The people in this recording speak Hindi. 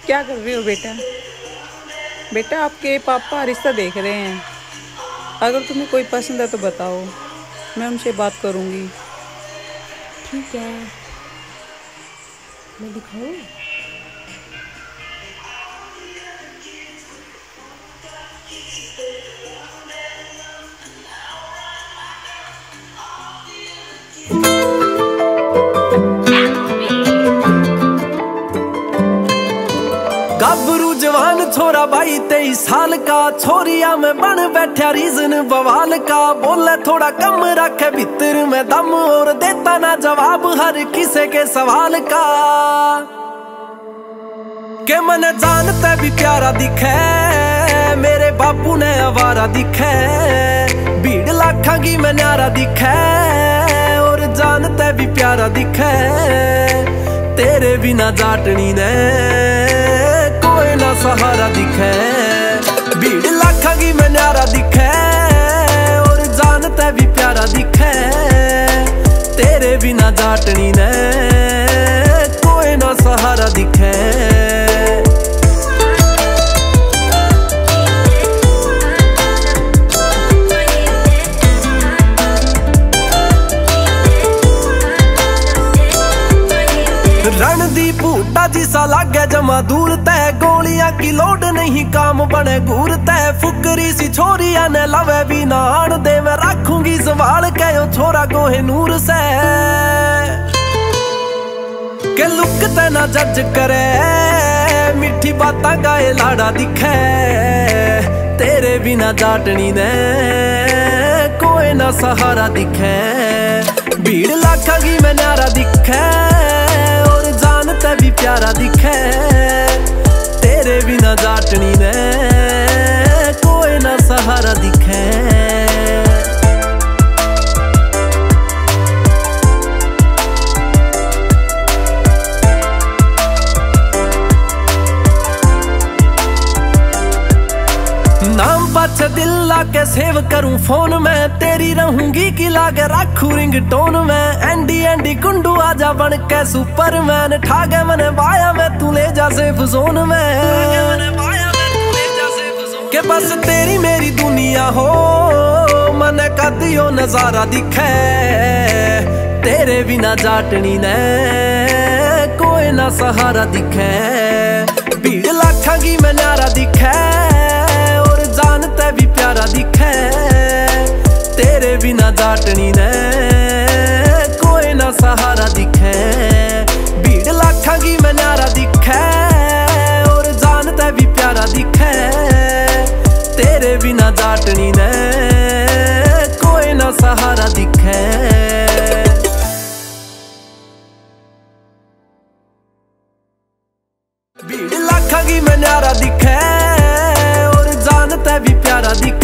क्या कर रहे हो बेटा? बेटा आपके पापा रिश्ता देख रहे हैं, अगर तुम्हें कोई पसंद है तो बताओ, मैं उनसे बात करूँगी। ठीक है, मैं दिखाऊं? गबरू जवान छोरा 22-23 साल का, छोरिया में बन बैठा रीजन बवाल का। बोले थोड़ा कम रखे भीतर में दम, और देता ना जवाब हर किसी के सवाल का। के मन जानते भी प्यारा दिखे, मेरे बापू ने आवारा दिखे। भीड़ लाखा की मैं न्यारा दिखे, और जानते भी प्यारा दिखे। तेरे बिना जाटनी ने कोई ना सहारा दिखे। भीड़ लाखा की मैं न्यारा दिखे, और जानते भी प्यारा दिखे। तेरे बिना जाटनी ने कोई ना सहारा दिखे। रणदीप हुड्डा जिसा लागे जमा दूर तय, गोलियां की लोड नहीं काम बने घूर तय। फुकरी सी छोरिया ने लवे भी ना आन दे, मैं रखूंगी सवाल कहो छोरा गोहे नूर से। के लुक ते ना जज करे, मिठी बातां गाए लाड़ा दिखे। तेरे बिना जाटनी ने कोई ना सहारा दिखे। भीड़ लाखा की मैं न्यारा दिखे, और जानते भी प्यारा दिखे। तेरे बिना जाटनी ने कोई ना सहारा दिखे। नाम पाछ दिल लाके सेव करूं फोन में, तेरी रहूंगी की लागे रखूं रिंगटोन में। एंडी एंडी कुंडू आजा बन के सुपरमैन, ठागे मने बाया में तू ले जा सेफ जोन में। के बस तेरी मेरी दुनिया हो, मने कदियो नजारा दिखे। तेरे बिना जाटनी ने कोई ना सहारा दिखे। भीड़ लाखा की मैं न्यारा दिखे, जानते भी प्यारा दिखे। तेरे बिना जाटनी ने कोई ना सहारा दिखे। भीड़ लाखा की मैं न्यारा दिखे, और जानते भी प्यारा दिखे। तेरे बिना जाटनी ने कोई ना सहारा दिखे। भीड़ लाखा की मैं न्यारा दिखे, भी प्यारा दिखे।